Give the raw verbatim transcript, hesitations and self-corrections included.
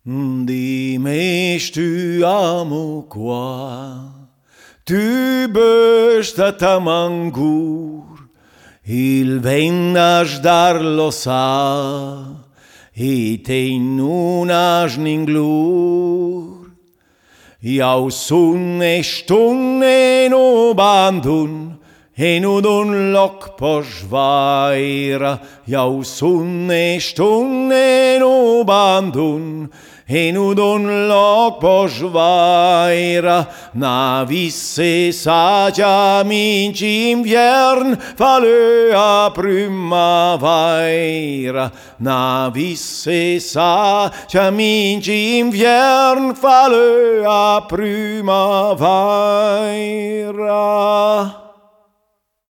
Dimmi tu amo qua, tu bösta tamangur, il vendas dar lo sa, e te nunas ninglur. Jau sunne stunne no bandun, e nu dun lok po schweira. Jau sunne stunne no bandun, e nu dun lok po schweira. Na visse sagia minci inviern, fale a primavera. Na visse sagia minci inviern, fale a primavera.